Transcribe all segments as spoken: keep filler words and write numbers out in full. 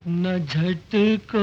न झटको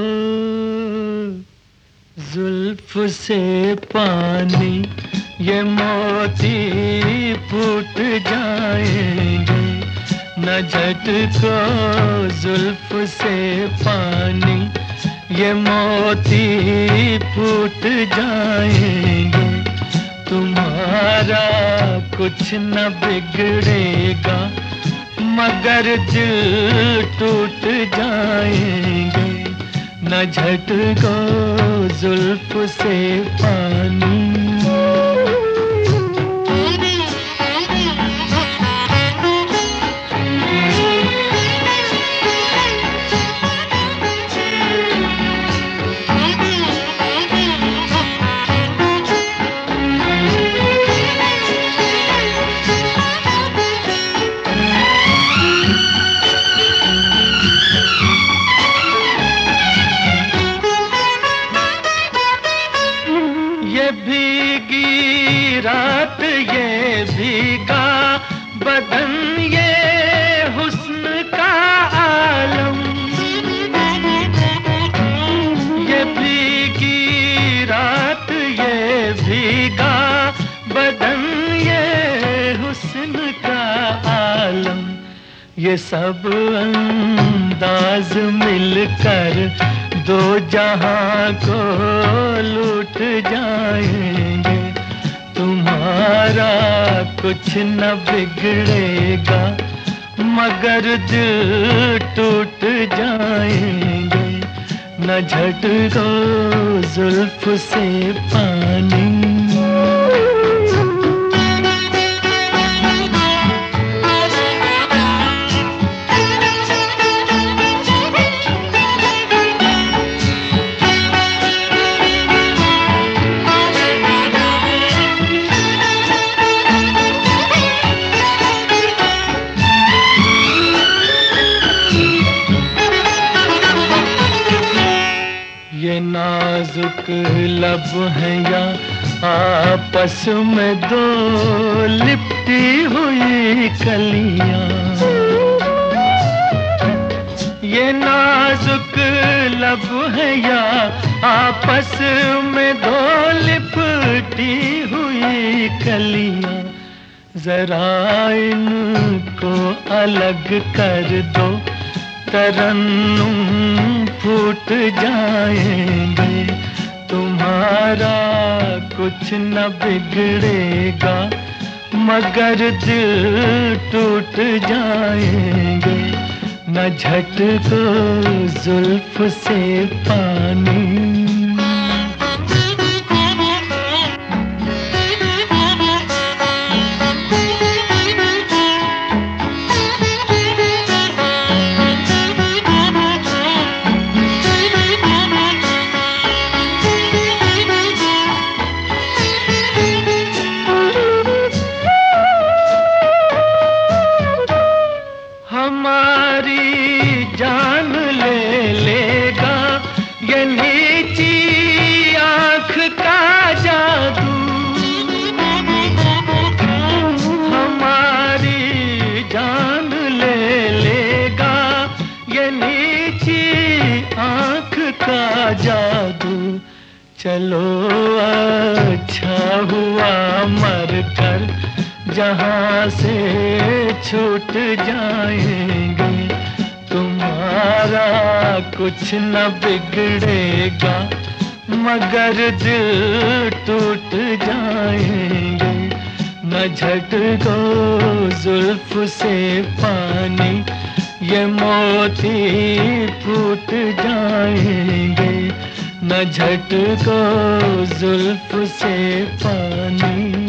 जुल्फ से पानी, ये मोती फूट जाएंगे। न झटको जुल्फ से पानी, ये मोती फूट जाएंगे। तुम्हारा कुछ न बिगड़ेगा, मगर दिल टूट जाएंगे। न झटको जुल्फ से पानी। ये भीगी रात, ये भीगा बदन, ये हुस्न का आलम। ये भीगी रात, ये भीगा बदन, ये हुस्न का आलम। ये सब अंदाज मिलकर दो जहां को लूट जाएंगे। तुम्हारा कुछ न बिगड़ेगा, मगर दिल टूट जाएंगे। न झटको जुल्फ से पानी। ये नाजुक लब हैं या आपस में दो लिपटी हुई कलियां। ये नाजुक लब हैं या आपस में दो लिपटी हुई कलियां। जरा इनको अलग कर दो, तरन्नुम फूट जाएंगे। तुम्हारा कुछ न बिगड़ेगा, मगर दिल टूट जाएंगे। न झटको जुल्फ से पानी। हमारी जान ले लेगा ये नीची आँख का जादू। हमारी जान ले लेगा ये नीची आँख का जादू। चलो अच्छा हुआ मर कर जहाँ से छूट जाएंगे। तुम्हारा कुछ न बिगड़ेगा, मगर दिल टूट जाएंगे। न झटको जुल्फ से पानी, ये मोती फूट जाएंगे। न झटको जुल्फ से पानी।